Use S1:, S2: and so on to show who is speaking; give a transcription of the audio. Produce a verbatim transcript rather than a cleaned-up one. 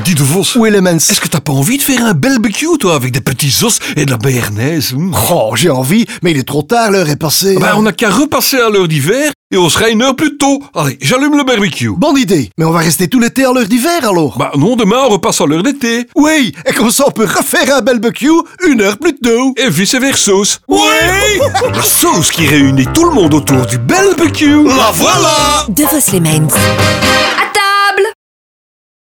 S1: Dis de Vos.
S2: Où est les mens?
S1: Est-ce que t'as pas envie de faire un barbecue, toi, avec des petits os et de la béarnaise? hmm
S2: Oh, j'ai envie, mais il est trop tard, l'heure est passée.
S1: Ben, on n'a qu'à repasser à l'heure d'hiver et on sera une heure plus tôt. Allez, j'allume le barbecue.
S2: Bonne idée, mais on va rester tout l'été à l'heure d'hiver alors.
S1: Bah non, demain on repasse à l'heure d'été.
S2: Oui, et comme ça on peut refaire un barbecue une heure plus tôt.
S1: Et vice versa. Oui. La sauce qui réunit tout le monde autour du barbecue.
S2: La voilà.
S3: De Vos les Mens.